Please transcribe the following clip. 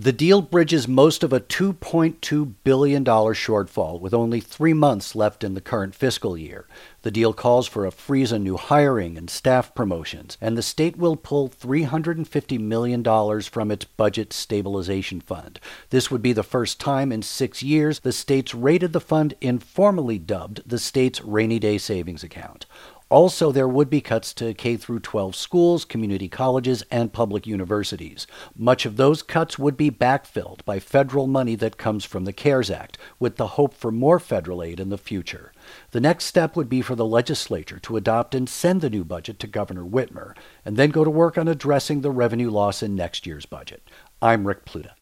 The deal bridges most of a $2.2 billion shortfall with only 3 months left in the current fiscal year. The deal calls for a freeze on new hiring and staff promotions, and the state will pull $350 million from its budget stabilization fund. This would be the first time in 6 years the state's raided the fund, informally dubbed the state's rainy day savings account. Also, there would be cuts to K through 12 schools, community colleges, and public universities. Much of those cuts would be backfilled by federal money that comes from the CARES Act, with the hope for more federal aid in the future. The next step would be for the legislature to adopt and send the new budget to Governor Whitmer, and then go to work on addressing the revenue loss in next year's budget. I'm Rick Pluta.